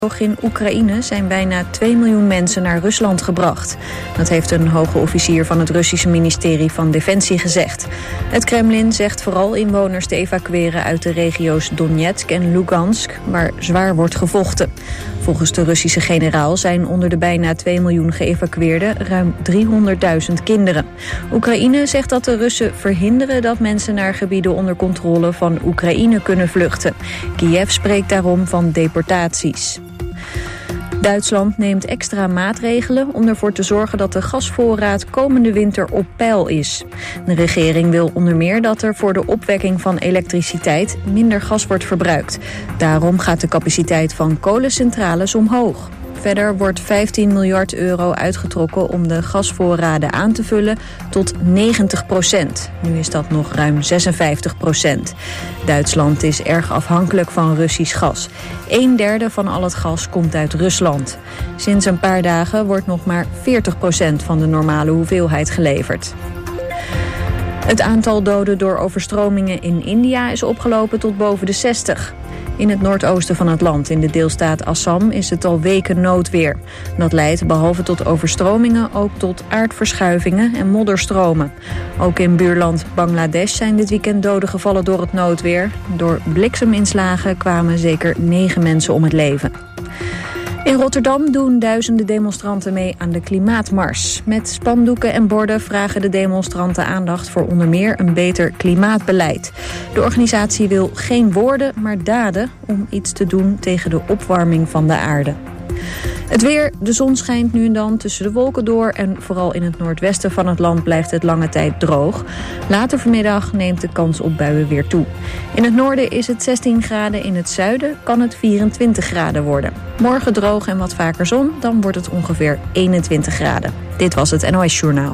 In Oekraïne zijn bijna 2 miljoen mensen naar Rusland gebracht. Dat heeft een hoge officier van het Russische ministerie van Defensie gezegd. Het Kremlin zegt vooral inwoners te evacueren uit de regio's Donetsk en Lugansk, waar zwaar wordt gevochten. Volgens de Russische generaal zijn onder de bijna 2 miljoen geëvacueerden ruim 300.000 kinderen. Oekraïne zegt dat de Russen verhinderen dat mensen naar gebieden onder controle van Oekraïne kunnen vluchten. Kiev spreekt daarom van deportaties. Duitsland neemt extra maatregelen om ervoor te zorgen dat de gasvoorraad komende winter op peil is. De regering wil onder meer dat er voor de opwekking van elektriciteit minder gas wordt verbruikt. Daarom gaat de capaciteit van kolencentrales omhoog. Verder wordt 15 miljard euro uitgetrokken om de gasvoorraden aan te vullen tot 90%. Nu is dat nog ruim 56%. Duitsland is erg afhankelijk van Russisch gas. 1/3 van al het gas komt uit Rusland. Sinds een paar dagen wordt nog maar 40% van de normale hoeveelheid geleverd. Het aantal doden door overstromingen in India is opgelopen tot boven de 60. In het noordoosten van het land, in de deelstaat Assam, is het al weken noodweer. Dat leidt behalve tot overstromingen ook tot aardverschuivingen en modderstromen. Ook in buurland Bangladesh zijn dit weekend doden gevallen door het noodweer. Door blikseminslagen kwamen zeker 9 mensen om het leven. In Rotterdam doen duizenden demonstranten mee aan de klimaatmars. Met spandoeken en borden vragen de demonstranten aandacht voor onder meer een beter klimaatbeleid. De organisatie wil geen woorden, maar daden om iets te doen tegen de opwarming van de aarde. Het weer, de zon schijnt nu en dan tussen de wolken door en vooral in het noordwesten van het land blijft het lange tijd droog. Later vanmiddag neemt de kans op buien weer toe. In het noorden is het 16 graden, in het zuiden kan het 24 graden worden. Morgen droog en wat vaker zon, dan wordt het ongeveer 21 graden. Dit was het NOS Journaal.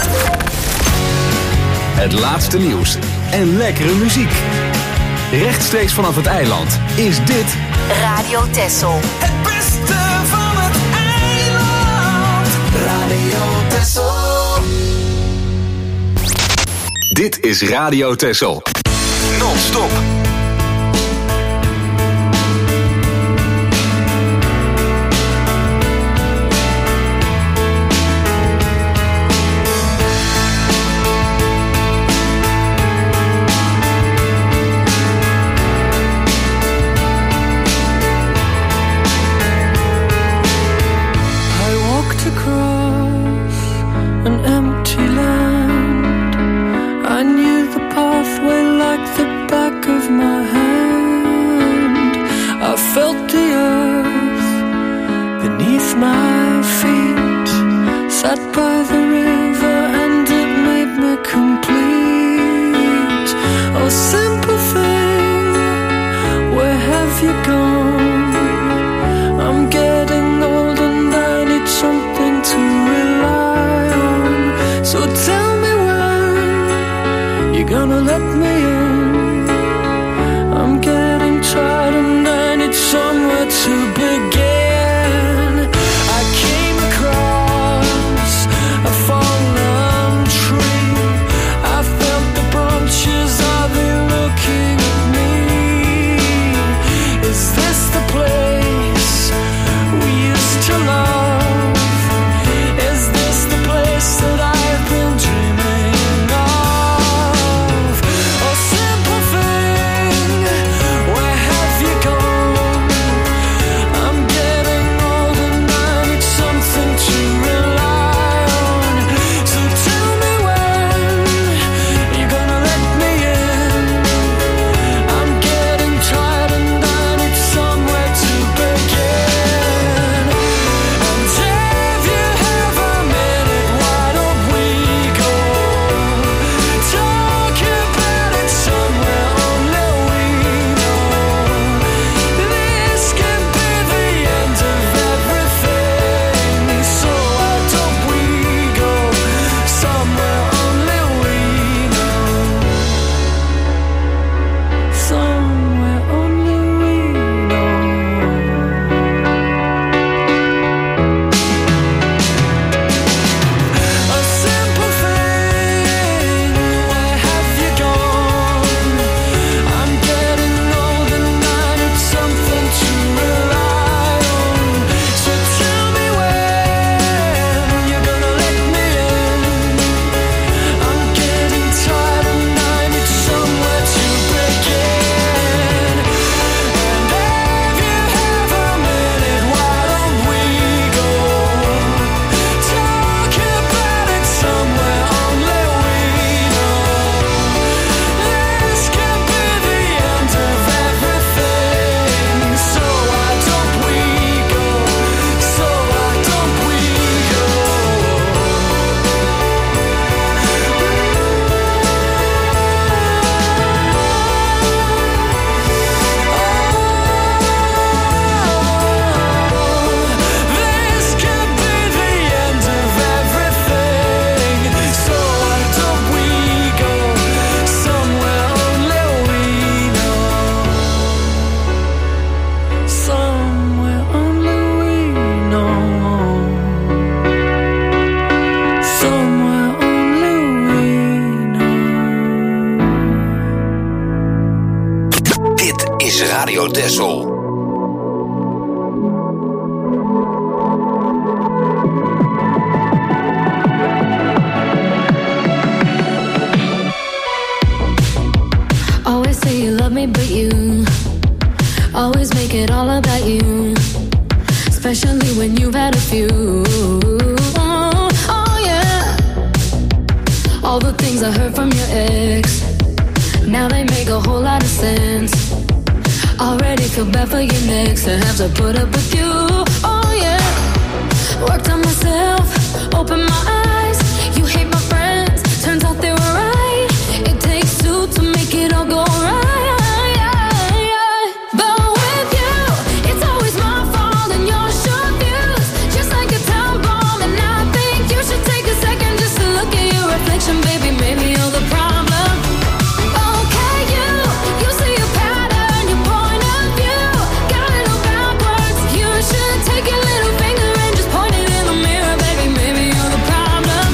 Het laatste nieuws en lekkere muziek. Rechtstreeks vanaf het eiland is dit Radio Texel. Het beste van het eiland. Radio Texel. Dit is Radio Texel. Non-stop. An empty land. I knew the pathway like the back of my especially when you've had a few. Oh yeah, all the things I heard from your ex, now they make a whole lot of sense. Already feel bad for your next to have to put up with you. Oh yeah, worked on myself, opened my eyes. You hate my friends, turns out they were right. It takes two to make it all go right. Baby, maybe you're the problem. Okay, you see a pattern, your point of view got it all backwards. You should take your little finger and just point it in the mirror. Baby, maybe you're the problem.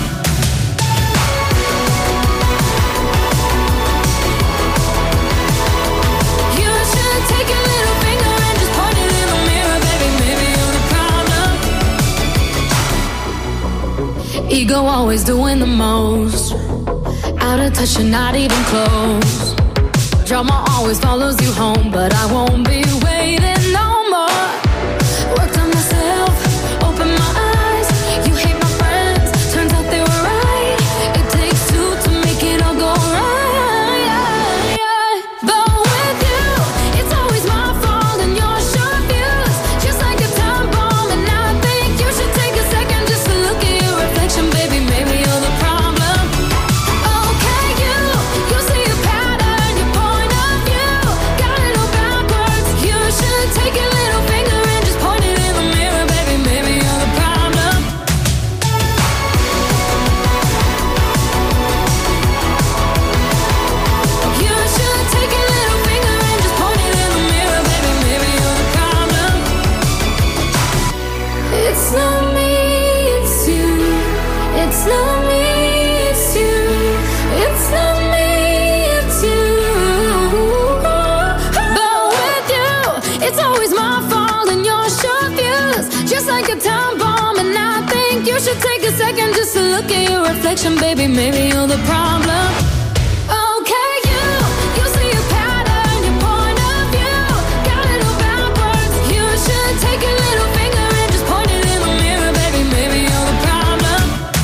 You should take your little finger and just point it in the mirror. Baby, maybe you're the problem. Ego always doing the most, out of touch and not even close. Drama always follows you home, but I won't be waiting no more. Worked on myself, opened my eyes. You hate my friends, turns out they were right. It takes two to make it all go right. But with you, it's always my fault and your short views, just like a time bomb. And I think you should take a second just to look at your reflection. Baby, maybe you're the problem. Take your little finger and just point it in the mirror. Baby, maybe you're the problem. You should take your little finger and just point it in the mirror. Baby, maybe you're the problem. It's not me, it's you. It's not me, it's you. It's not me, it's you. It's always my fault and your short views, just like a time bomb. And I think you should take a second just to look at your reflection. Baby, maybe you're the problem. Okay, you see a pattern, your point of view got it all backwards. You should take your little finger and just point it in the mirror. Baby, maybe you're the problem.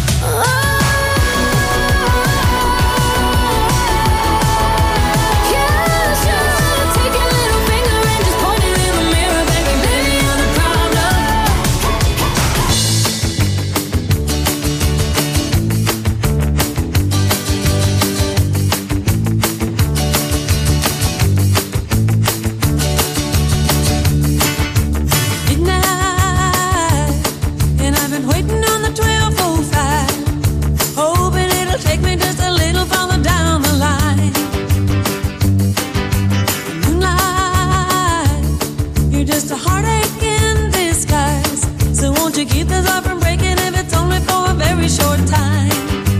Keep this up from breaking if it's only for a very short time.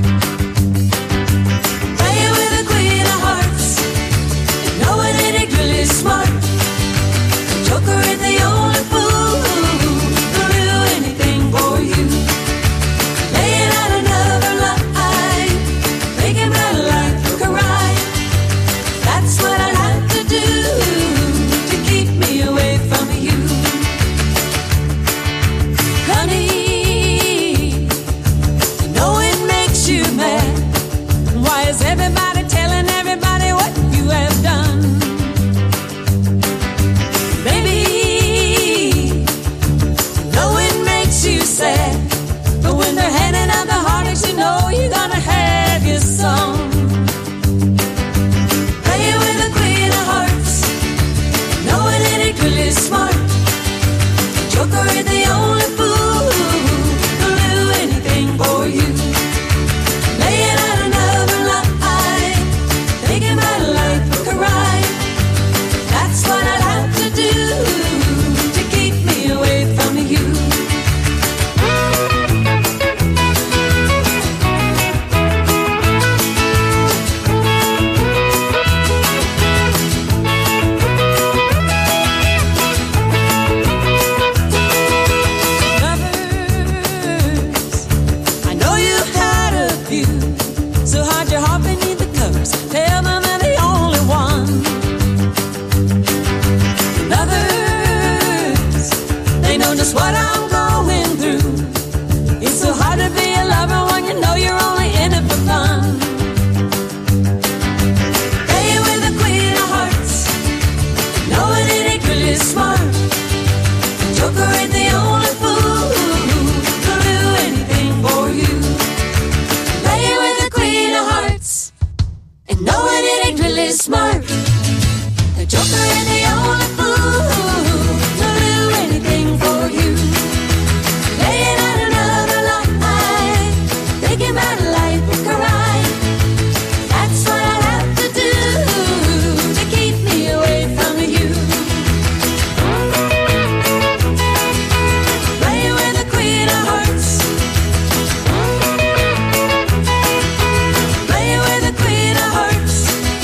Playing with the queen of hearts, and knowing it ain't really smart. The joker is the only fool who'll do anything for you. Laying out another lie, making my life look right. That's what I'd have to do to keep me away from you. Honey, know it makes you mad. Why is everybody telling everybody what you have done? Baby, know it makes you sad. But when they're handing out the heartaches, you know you're gonna have your song. Playing with the queen of hearts, knowing it ain't really smart. The joker is the only fool who'll do anything for you. Laying out another lie, making my life look right. That's what I'd have to do to keep me away from you. know just what I'm going through. It's so hard to be a lover when you know you're only in it for fun. Playing with the queen of hearts, knowing it ain't really smart. Joker ain't the only fool who'll do anything for you. Playing with the queen of hearts, and knowing it ain't really smart. The Joker ain't the only fool who'll do anything for you. Laying out another lie, thinking about a life we could ride. That's what I have to do to keep me away from you. Playing with the queen of hearts, playing with the queen of hearts,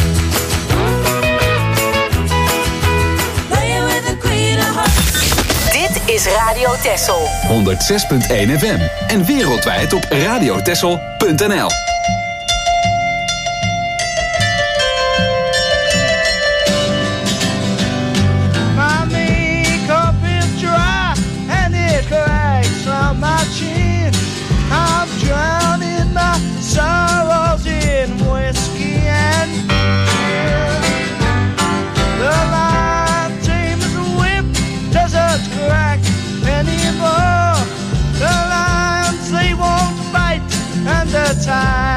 playing with the queen of hearts. Dit is Radio Texel. 106.1 FM. En wereldwijd op radiotexel.nl. My makeup is dry and it cracks on my chin. I'm drowning my sorrows in whiskey and gin. The lime tame as a whip doesn't crack anymore. The lions, they won't bite, and the time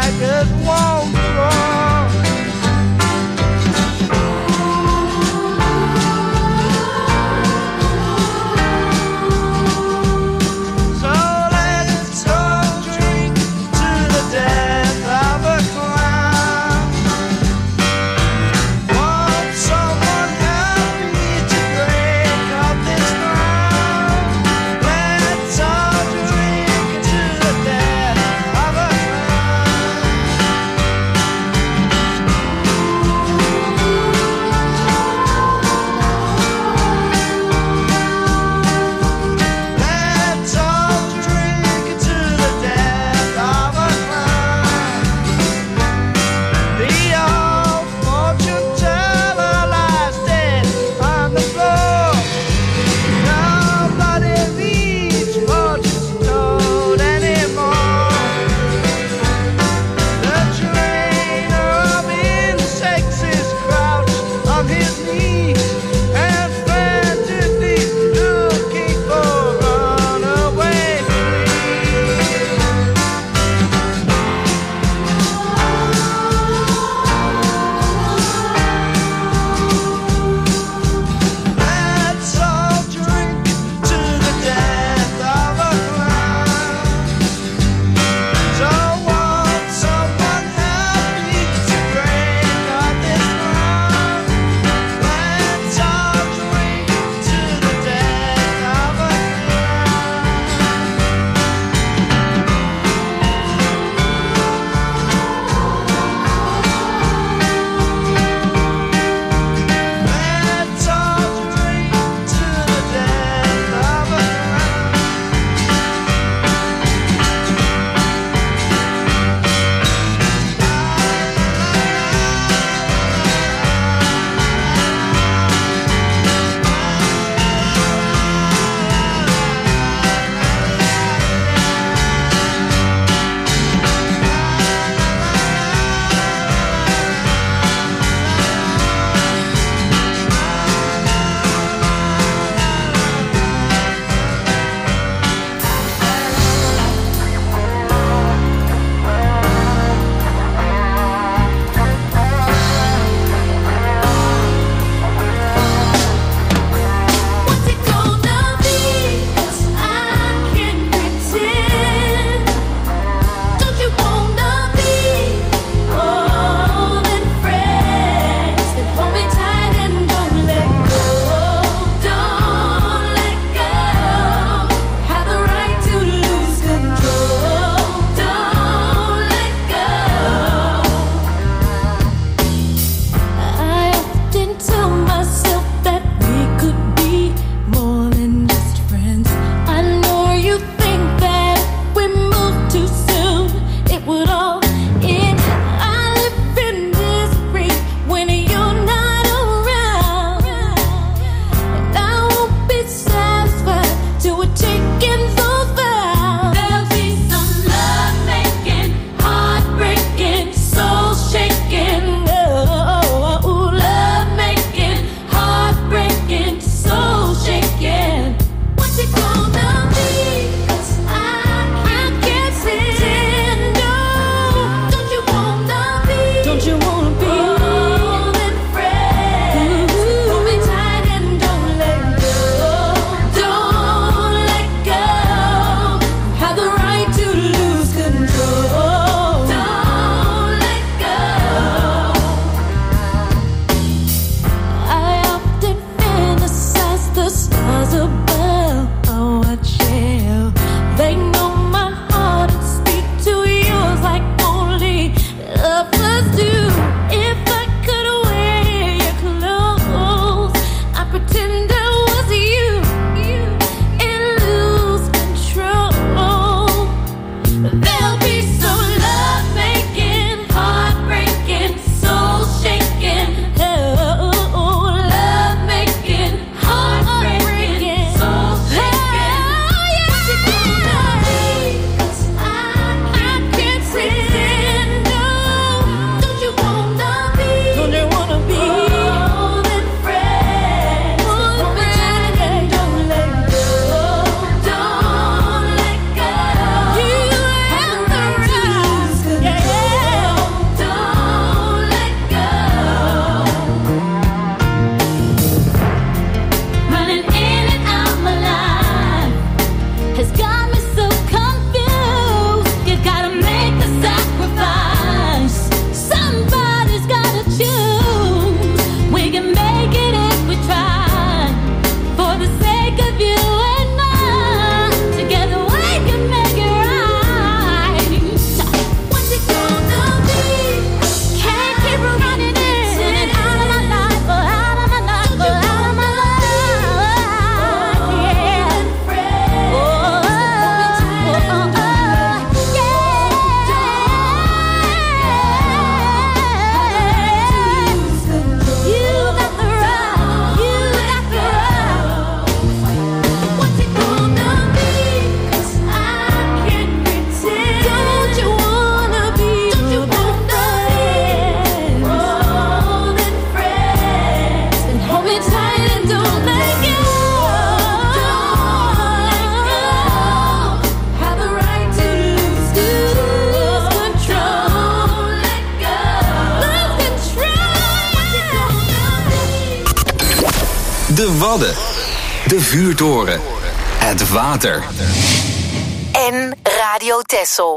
De Wadden. De vuurtoren. Het water. En Radio Texel.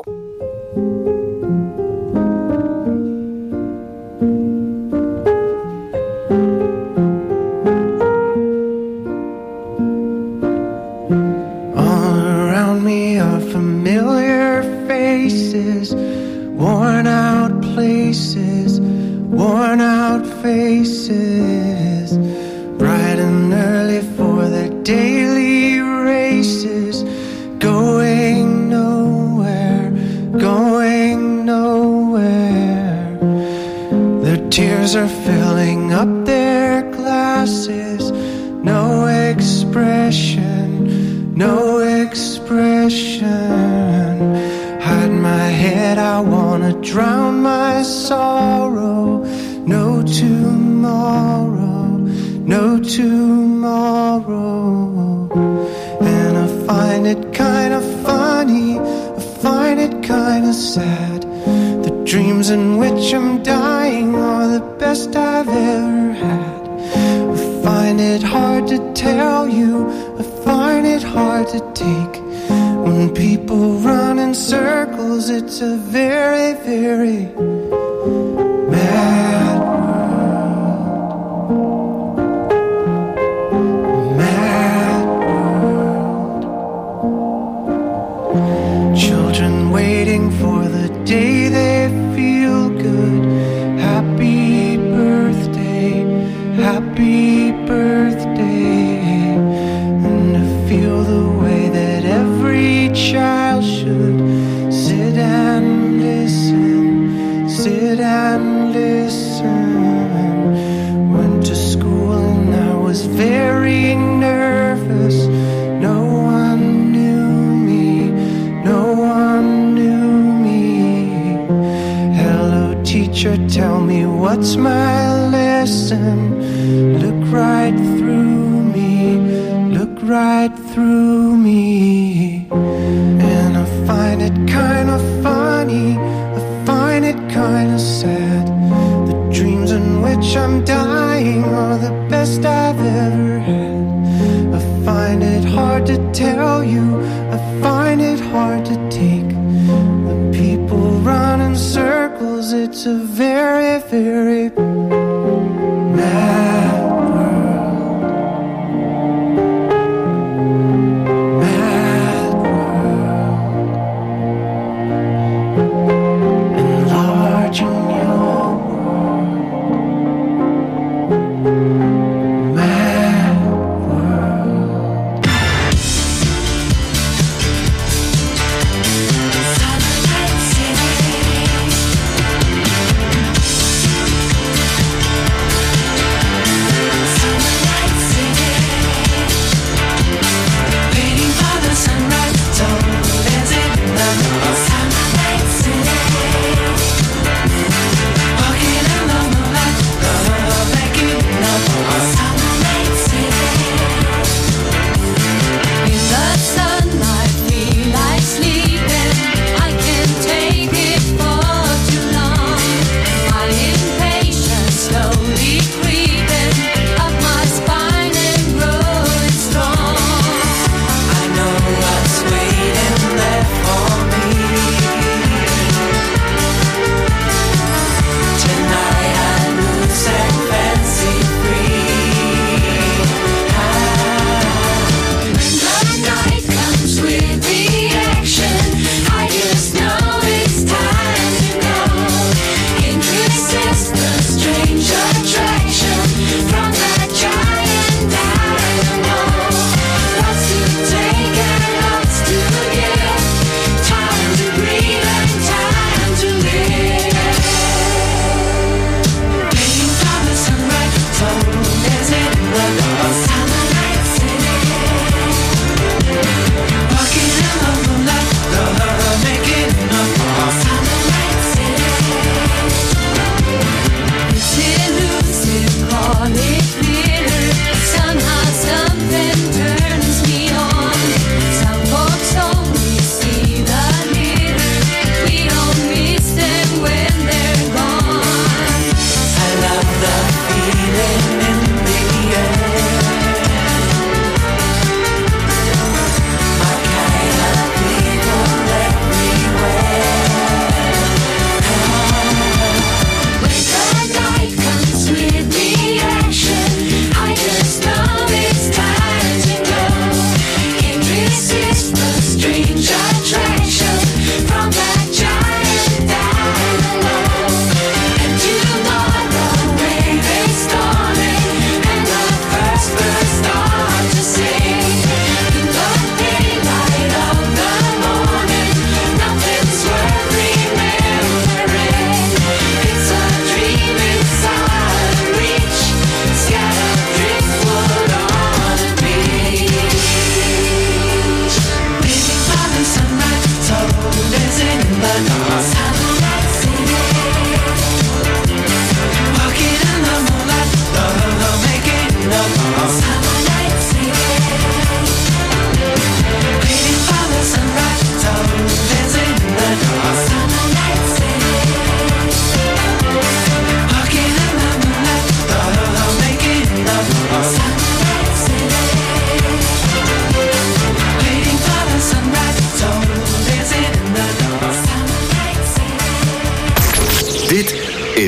All around me are familiar faces, worn out places, worn out faces, bright and early for their daily races, going nowhere, going nowhere. Their tears are filling up their glasses, no expression, no expression. Hide my head, I wanna drown my sorrow. No tomorrow, no tomorrow. And I find it kind of funny, I find it kind of sad. The dreams in which I'm dying are the best I've ever had. I find it hard to tell you, I find it hard to take. When people run in circles, it's a very, very mad world. Mad world. Children waiting for the day they feel good. Happy birthday, happy birthday. And to feel the way that every child should sit and listen, sit and listen. Went to school and I was very nervous. No one knew me, no one knew me. Hello teacher, tell me what's my lesson. Look right through me, look right through me. And I find it kind of funny, I find it kind of sad. The dreams in which I'm dying are the best I've ever had. I find it hard to tell you, I find it hard to take. The people run in circles, it's a very, very mad world. Mad world. Enlarging your world. Mad world. Satellite City.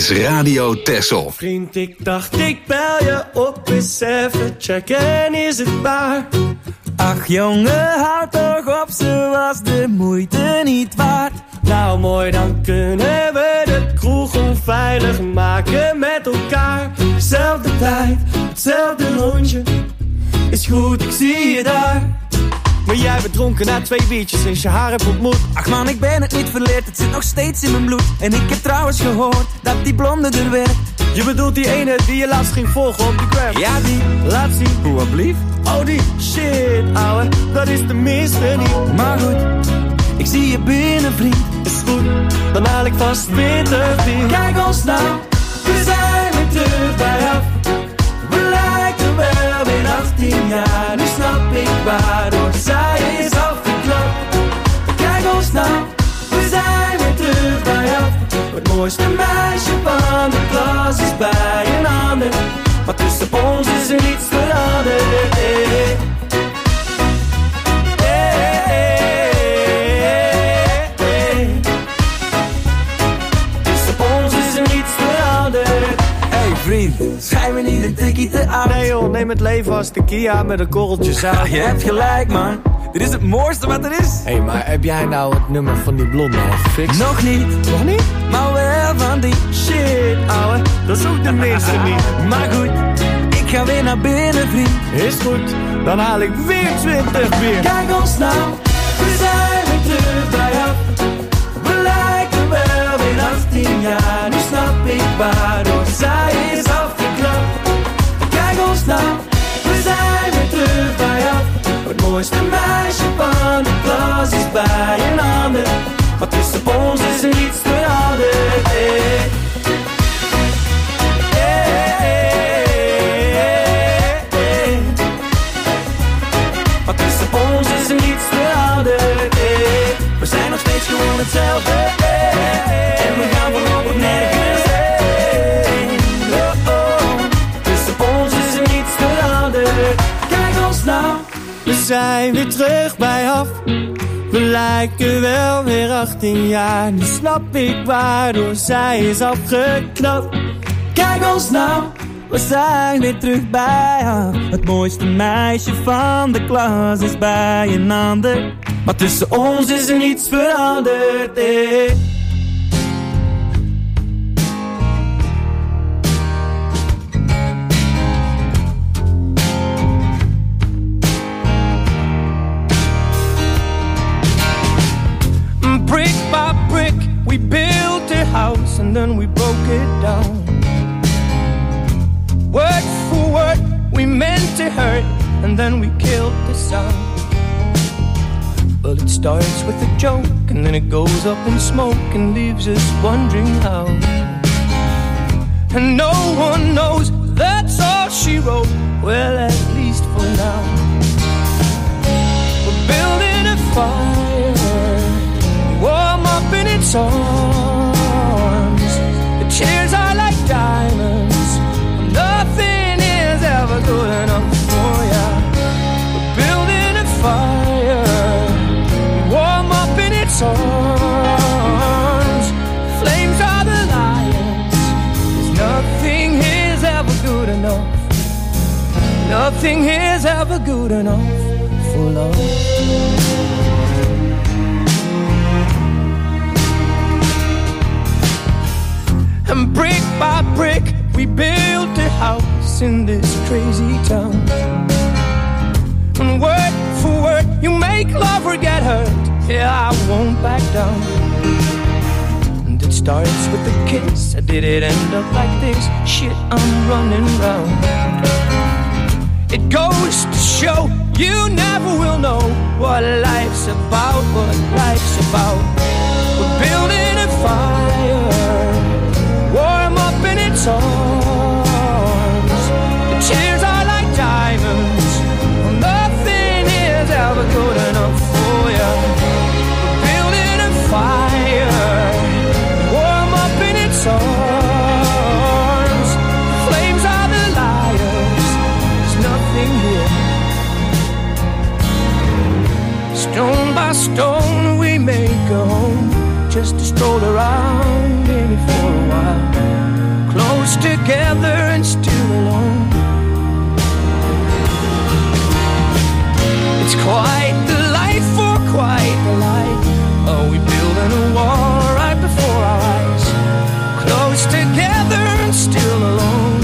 is Radio Texel. Vriend, ik dacht ik bel je op eens even checken, is het waar? Ach jongen, houd toch op, ze was de moeite niet waard. Nou mooi, dan kunnen we de kroeg onveilig maken met elkaar. Zelfde tijd, hetzelfde rondje, is goed, ik zie je daar. Maar jij bent dronken na 2 biertjes sinds je haar hebt ontmoet. Ach man, ik ben het niet verleerd, het zit nog steeds in mijn bloed. En ik heb trouwens gehoord dat die blonde er werkt. Je bedoelt die ene die je laatst ging volgen op de gram? Ja, die. Laat zien. Hoe blief? Oh die, shit ouwe, dat is de minste niet. Maar goed, ik zie je binnen vriend. Is goed, dan haal ik vast 20 bier. Kijk ons nou, we zijn weer terug bij af. We lijken wel weer 18 jaar. Nu snap ik waardoor zij is afgeklopt. Kijk ons nou, we zijn weer terug bij af. Het mooiste meisje van de klas is bij een ander. Maar tussen ons is er niets veranderd. Schijn me niet een tikkie te oud. Nee joh, neem het leven als tequila met een korreltje zout. Ja, je hebt gelijk man, dit is het mooiste wat er is. Hé, maar heb jij nou het nummer van die blonde al gefixt? Nog niet. Nog niet? Maar wel van die. Shit ouwe, dat is ook de minste niet. Maar goed, ik ga weer naar binnen vriend. Is goed, dan haal ik weer 20 bier. Kijk ons nou, we zijn weer terug bij af. We lijken wel weer 18 jaar. Nu snap ik waardoor zij is afgeknapt. Kijk ons nou, we zijn weer terug bij af. Het mooiste meisje van de klas is bij een ander. Maar tussen ons is er niets veranderd. Maar tussen ons is er niets veranderd. We zijn nog steeds gewoon hetzelfde. En we gaan voorlopig nergens heen. Tussen ons is er niets veranderd. Kijk ons nou, we zijn weer terug bij af. We lijken wel weer 18 jaar. Nu snap ik waardoor zij is afgeknapt. kijk ons nou, we zijn weer terug bij af. Het mooiste meisje van de klas is bij een ander. Maar tussen ons is er niets veranderd. Brick by brick, we built a house and then we broke it down. Word for word, we meant to hurt and then we killed the sound. Well, it starts with a joke and then it goes up in smoke and leaves us wondering how. And no one knows, that's all she wrote, well, at least for now. We're building a fire, warm up in its arms. The chairs are like diamonds. Nothing is ever good enough for ya. We're building a fire, warm up in its arms. Flames are the lions. 'Cause nothing is ever good enough. Nothing is ever good enough for love. And brick by brick, we built a house in this crazy town. And word for word, you make love or get hurt. Yeah, I won't back down. And it starts with a kiss. Did it end up like this? Shit, I'm running round. It goes to show you never will know what life's about, what life's about. We're building a fire, warm up in its arms. The cheers are like diamonds. Nothing is ever good enough for you. We're building a fire, warm up in its arms. Flames are the liars. There's nothing here. Stone by stone we make a home, just to stroll around in it for a while. close together and still alone. It's quite the life for quite the life. Oh, we building a wall right before our eyes, close together and still alone.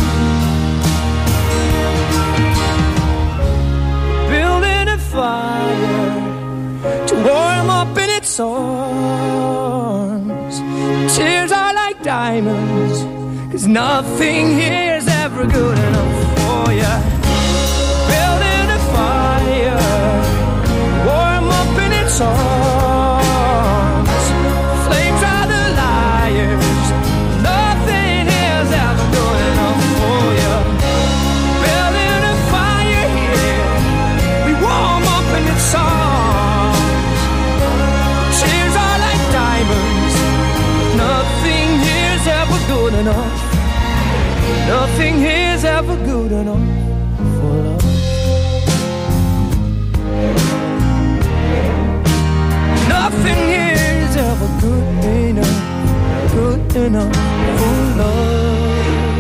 Building a fire to warm up in its arms. Tears are like diamonds, 'cause nothing here's ever good enough for ya. Building a fire, warm up in its arms. Flames are the liars, nothing here's ever good enough for ya. Building a fire here, we warm up in its arms. Tears are like diamonds, nothing here's ever good enough. Nothing here's ever good enough for love. Nothing here's ever good enough for love.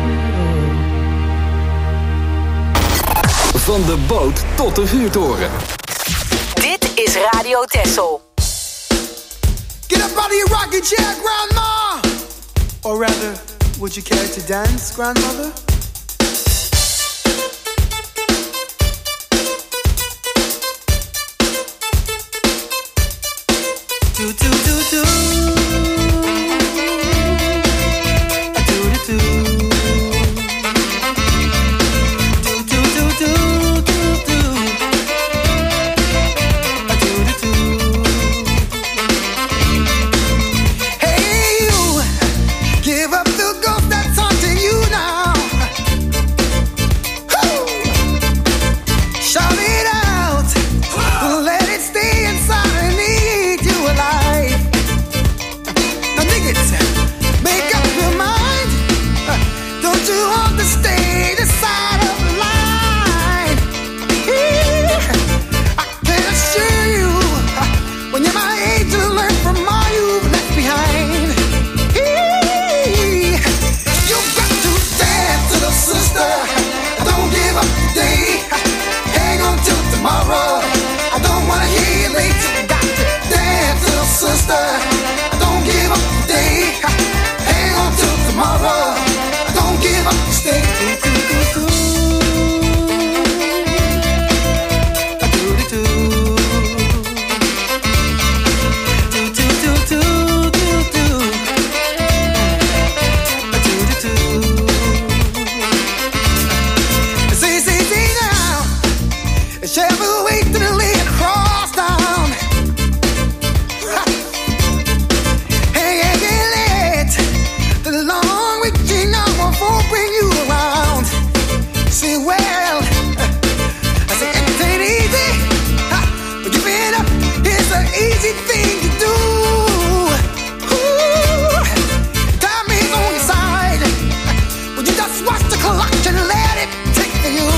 Van de boot tot de vuurtoren. Dit is Radio Texel. Get up out of your rocking chair, Grandma! Or rather, would you care to dance, Grandmother? Do do do do. Do do do. Do do do do do do. Do do do. Hey you, give up the ghost that's haunting you now. Woo! Shout it out, let it stay inside and eat you alive. Now dig it, make up your mind. Don't you understand the side of life? I can assure you, when you're my age, you'll learn from all you've left behind. You've got to dance, little sister. Don't give up today. Hang on till tomorrow. I don't wanna hear you late. You got to dance, little sister. Don't give up today. Hang on till tomorrow. Don't give up, stay. Do do do do. Do do do. Do do do do do do. Do do do. See now. Shall we wait till the lay across down? Hey, let the long reaching hour won't bring you around. See, well, I say it ain't easy, but giving up is an easy thing to do. Ooh, time is on your side. Would you just watch the clock and let it take for you?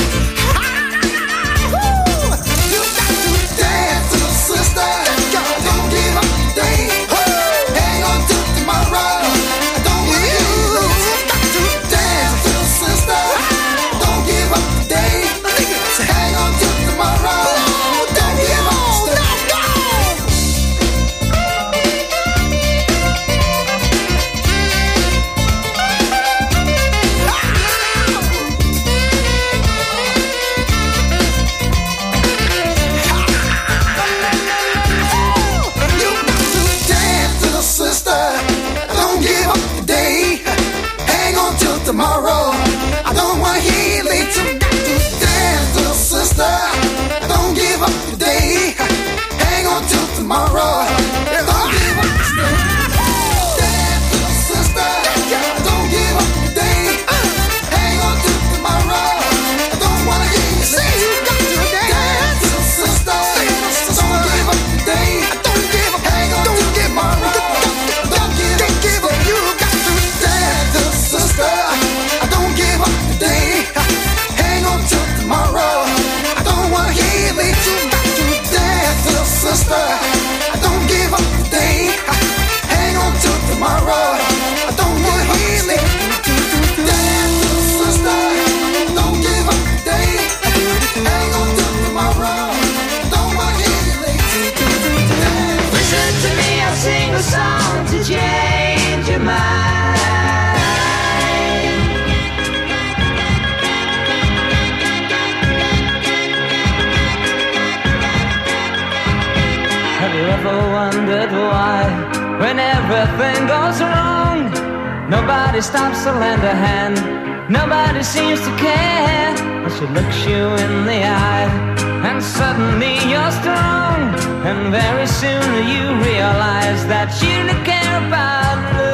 You got to dance, little sister. Don't give up today. Hang on till tomorrow. Don't let you lose. You got to dance, little sister. Don't give up today. Hang on till tomorrow. Don't give up. You got to dance, little sister. Don't give up today. Hang on till tomorrow. I don't wanna hear you late. You got to dance, little sister. Don't give up today. Hang on till tomorrow. Don't give up today. Dance, little sister. Don't give up today. Hang on till tomorrow. I don't wanna hear you say you got to dance, little sister. Don't give up today. Don't give up. Hang on till tomorrow. Don't give up. You got to dance, little sister. Don't give up today. Hang on till tomorrow. I don't wanna hear you late. You got to dance, little sister. I don't you ever wondered why, when everything goes wrong, nobody stops to lend a hand, nobody seems to care, but she looks you in the eye, and suddenly you're strong, and very soon you realize that you don't care about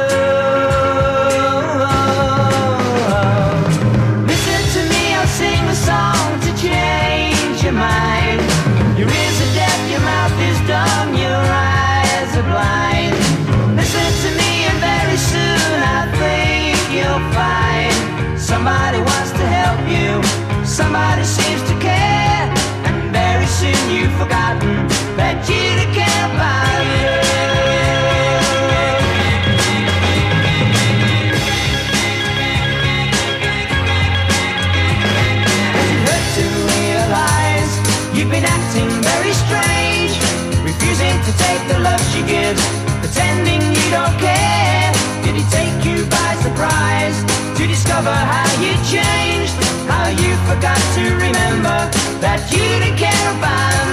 love. Listen to me, I'll sing a song to change your mind. Your ears are deaf, your mouth is dumb, your eyes are blind. Listen to me and very soon I think you'll find somebody wants to help you, somebody seems to care, and very soon you've forgotten that you don't care about love. You hurt to realize you've been acting very strange, refusing to take the love she gives, pretending you don't care. Did he take you by surprise to discover how you changed, how you forgot to remember that you didn't care about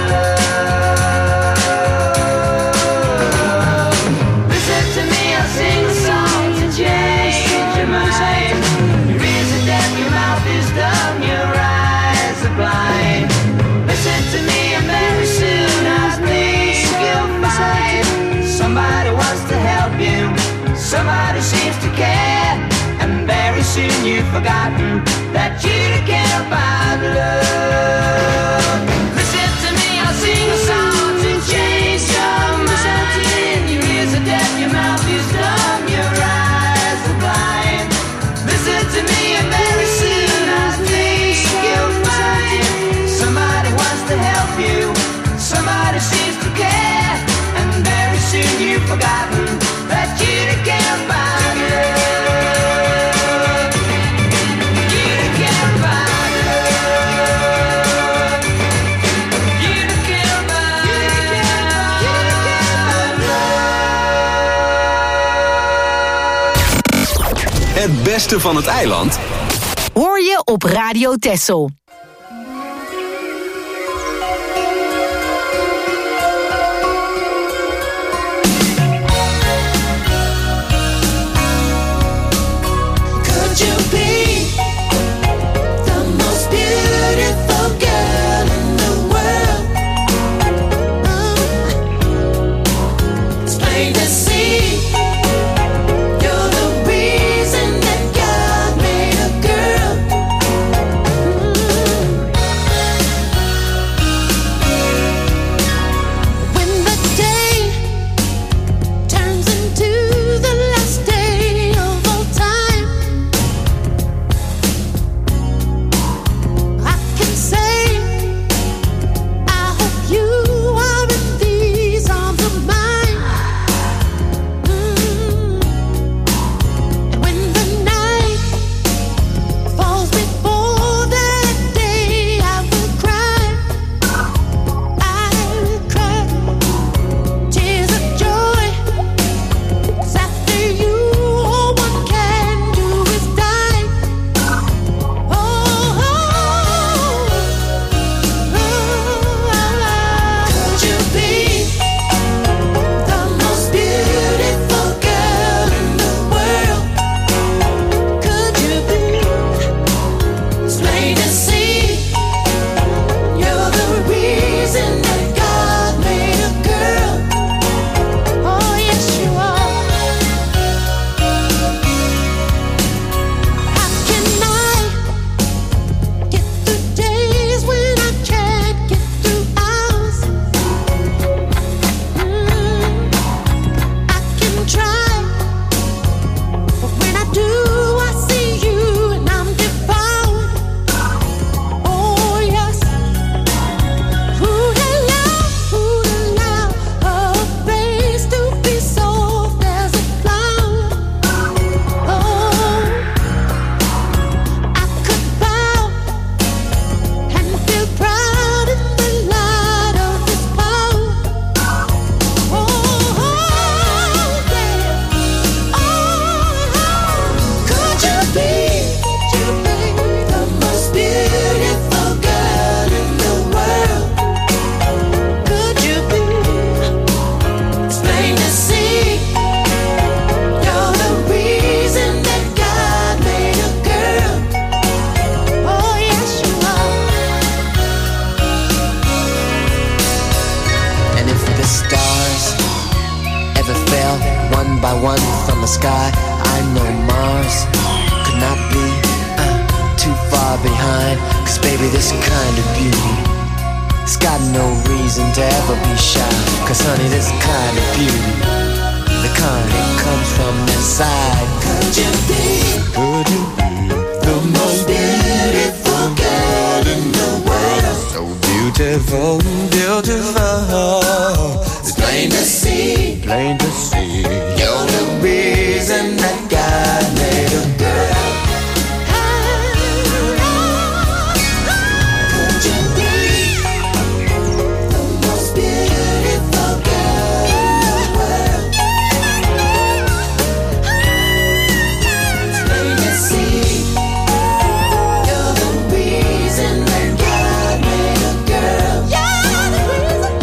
love? Listen to me, I'll sing a song to change your mind. Your ears are deaf, your mouth is dumb, your eyes are blind. Listen to me and very soon I think you'll find somebody wants to help you, somebody seems to care, and very soon you've forgotten that you don't care about love. Listen to me, I'll sing a song to change your mind. Your ears are deaf, your mouth is dumb, your eyes are blind. Listen to me and very soon I think you'll find somebody wants to help you, somebody seems to care, and very soon you've forgotten that you don't care about love. You don't care about love. You don't care about love. Het beste van het eiland Hoor je op Radio Texel. Could you be the most beautiful girl in the world? It's plain to see you're the reason that God made a girl. When the day turns into the last day of all time, I can say I hope you are in these arms of mine. the stars ever fell one by one from the sky, I know Mars could not be too far behind. Cause baby, this kind of beauty, it's got no reason to ever be shy. Cause honey, this kind of beauty, the kind that comes from inside. Could you be the most beautiful girl in the world? So beautiful, beautiful. It's plain to see, plain to see. You're the reason that God made a girl. Could you be the most beautiful girl in the world? It's plain to see. You're the reason that God made a girl. You're the reason.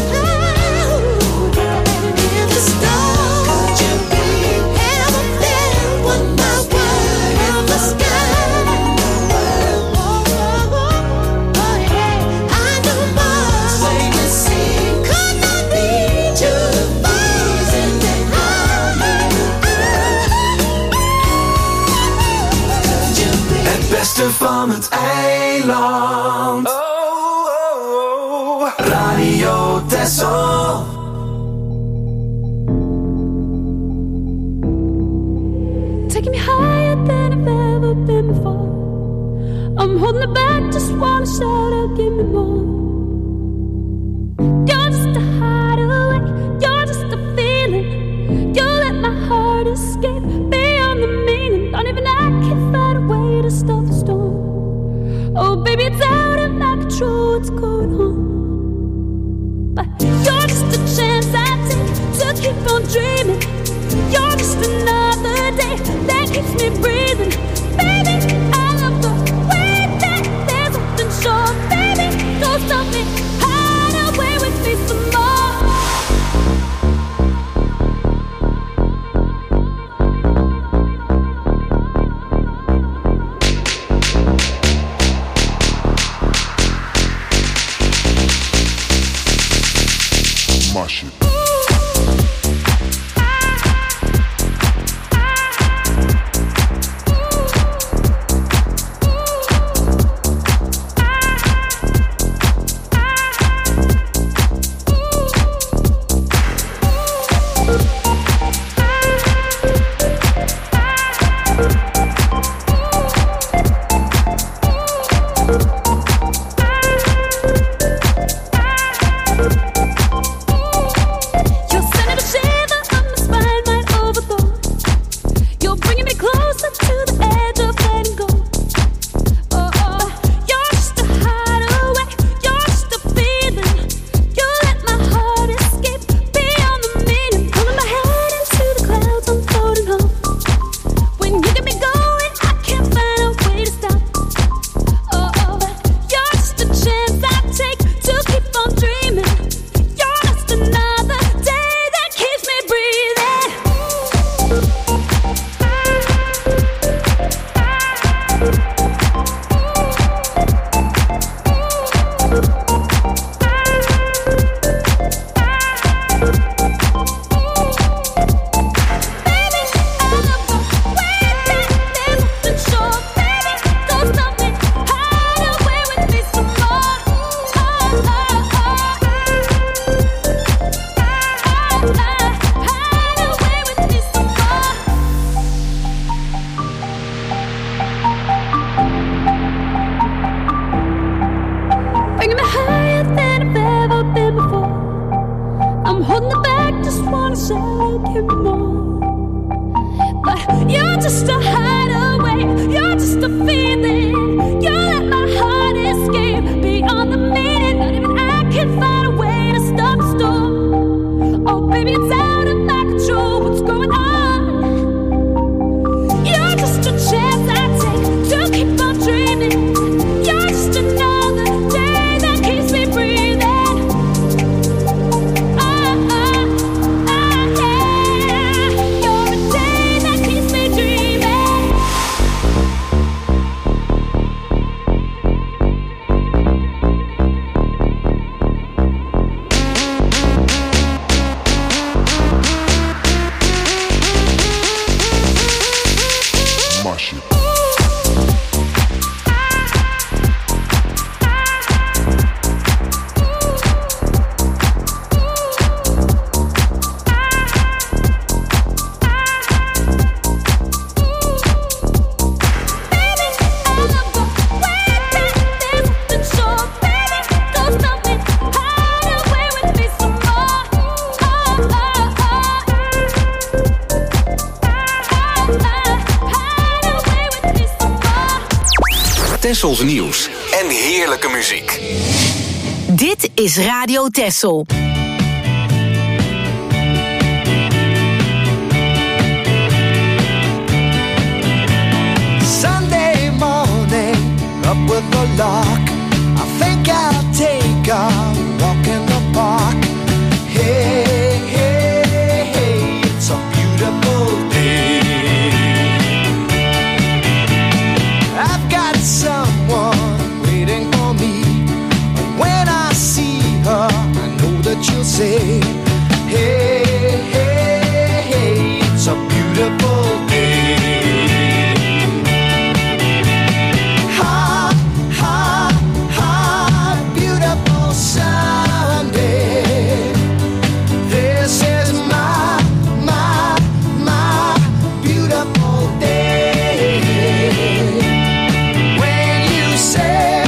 In the stars, could you be ever there? One by one in the sky. Oh yeah, I know Mars. Plain to see, could not be to the reason that I made a girl. Could you be Het beste van het eiland. Radio Texel. Taking me higher than I've ever been before. I'm holding it back, just wanna shout out, give me more. You're just a hideaway, you're just a feeling. You let my heart escape beyond the meaning. Don't even I can find a way to stop the storm. Oh baby, it's out of my control, what's going on? But you're just a chance I take to keep on dreaming. You're just another day that keeps me breathing. Baby, I love the way that there's nothing short. Baby, don't stop me, hide away with me some more. My shit. Tessels nieuws en heerlijke muziek. Dit is Radio Tessel. Sunday morning, up with the lark. I think I'll take a walk in the park. Hey, hey, hey, it's a beautiful day. I've got someone waiting for me. When I see her, I know that you'll say, hey, hey, hey, it's a beautiful day. Ha, ha, ha, beautiful Sunday. This is my beautiful day. When you say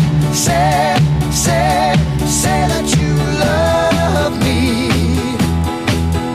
that you love me,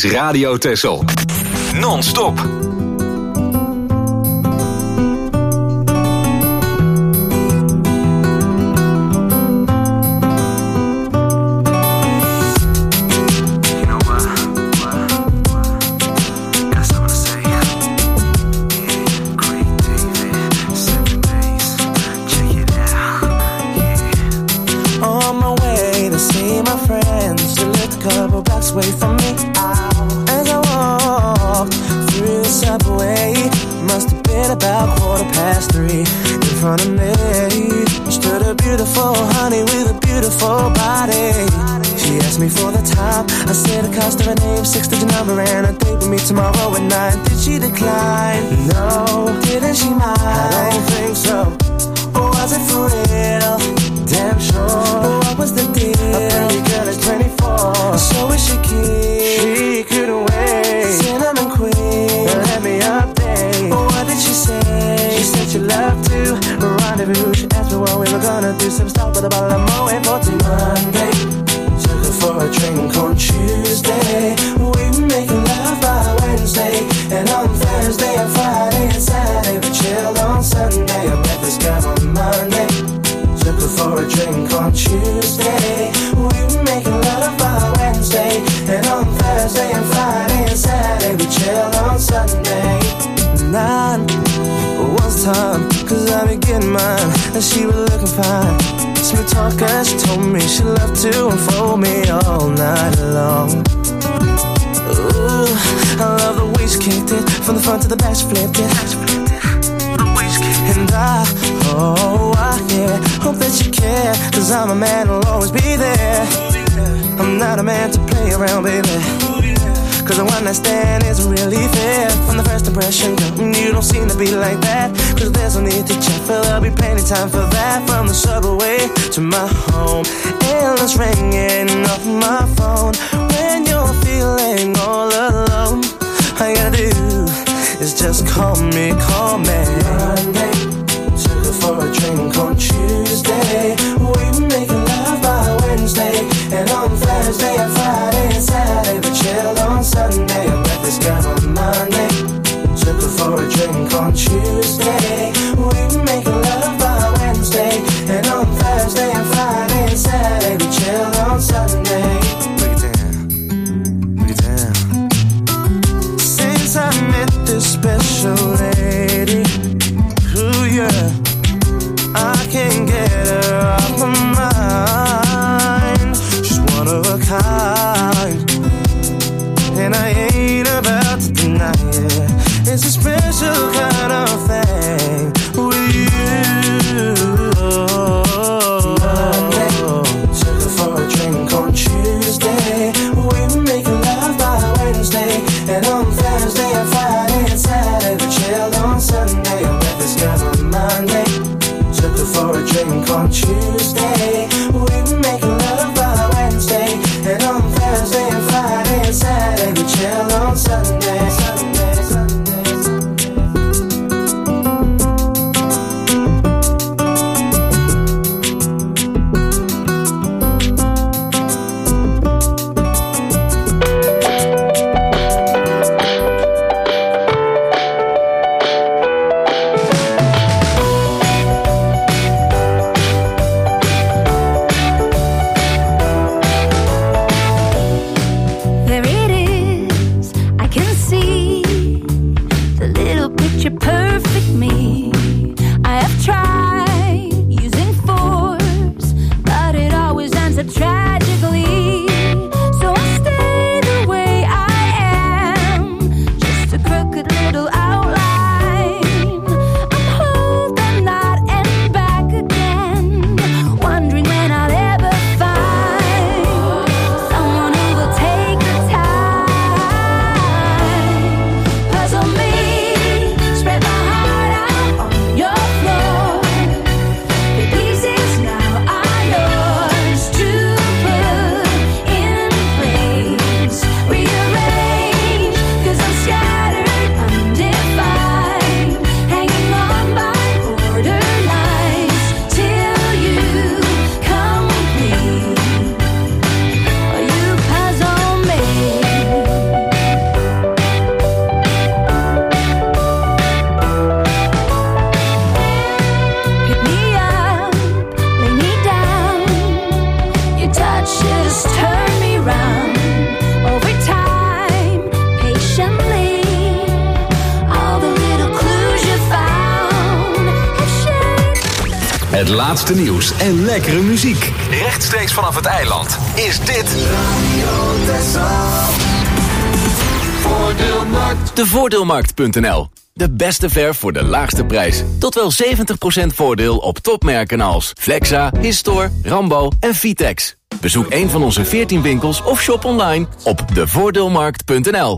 is Radio Texel. Non-stop. Away from me as I walked through the subway. Must have been about 3:15. In front of me stood a beautiful honey with a beautiful body. She asked me for the time. I said the cost of her name, 6-digit number, and a date with me tomorrow at 9. Did she decline? No. Didn't she mind? I don't think so. Or was it for real? Damn sure. What was the deal? A pretty girl is 24, so is she cute? She couldn't wait. Cinnamon queen, let me update. What did she say? She said she loved to rendezvous. She asked me what we were gonna do. Some stop with a bottle of Moet for Monday. Took her for a drink on Tuesday. We were making love by Wednesday, and on Thursday and Friday and Saturday we chilled on Sunday. I met this girl on Monday. Took her for a drink on Tuesday. We were making love by Wednesday, and on Thursday and Friday and Saturday we chilled on Sunday. 9 was time, 'cause I be getting mine, and she was looking fine. Smooth talker, she told me she loved to unfold me all night long. Ooh, I love the way she kicked it, from the front to the back she flipped it. And yeah, hope that you care, 'cause I'm a man who'll always be there. I'm not a man to play around, baby, 'cause a one night stand isn't really fair. From the first impression, girl, you don't seem to be like that. 'Cause there's no need to check, for there'll be plenty time for that. From the subway to my home, endless ringing off my phone. When you're feeling all alone, all you gotta do is just call me. Monday, took her for a drink on Tuesday. We were making love by Wednesday, and on Thursday and Friday and Saturday we chilled on Sunday. I met this girl on Monday. Took her for a drink on Tuesday. We were making love by Wednesday, and on Thursday and Friday and Saturday we chilled on Sunday. Break it down, break it down. Since I met this special lady, ooh yeah, I can't get her off my mind. She's one of a kind, and I ain't about to deny it. It's a special kind of thing with you. Monday, took her for a drink on Tuesday. We were making love by Wednesday, and on Thursday and Friday and Saturday we chilled on Sunday. I met this girl on Monday. Took her for a drink on Tuesday. We were making love by Wednesday, and on Thursday and Friday and Saturday we chilled on Sunday. Het laatste nieuws en lekkere muziek. Rechtstreeks vanaf het eiland is dit Radio Texel. Voordeelmarkt. De Voordeelmarkt.nl. De beste verf voor de laagste prijs. Tot wel 70% voordeel op topmerken als Flexa, Histor, Rambo en Vitex. Bezoek een van onze 14 winkels of shop online op devoordeelmarkt.nl.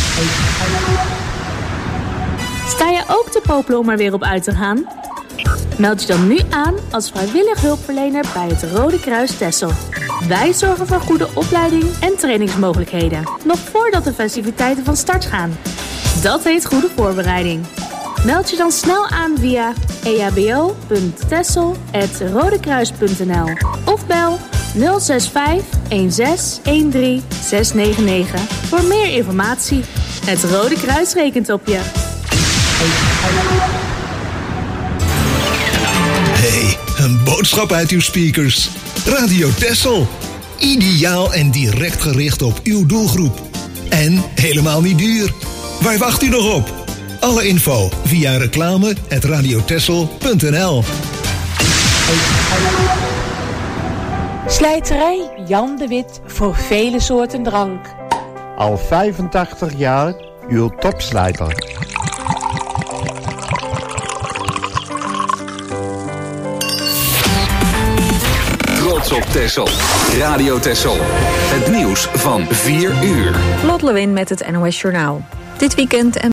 Sta je ook te popelen om er weer op uit te gaan? Meld je dan nu aan als vrijwillig hulpverlener bij het Rode Kruis Texel. Wij zorgen voor goede opleiding en trainingsmogelijkheden, nog voordat de festiviteiten van start gaan. Dat heet goede voorbereiding. Meld je dan snel aan via ehbo.texel@rodekruis.nl of bel 065 16 13 699 voor meer informatie. Het Rode Kruis rekent op je. Hey, een boodschap uit uw speakers. Radio Texel. Ideaal en direct gericht op uw doelgroep. En helemaal niet duur. Waar wacht u nog op? Alle info via reclame@radiotexel.nl. Slijterij Jan de Wit voor vele soorten drank. Al 85 jaar uw topslijter. Trots op Texel. Radio Texel. Het nieuws van 4 uur. Lot Lewin met het NOS Journaal. Dit weekend en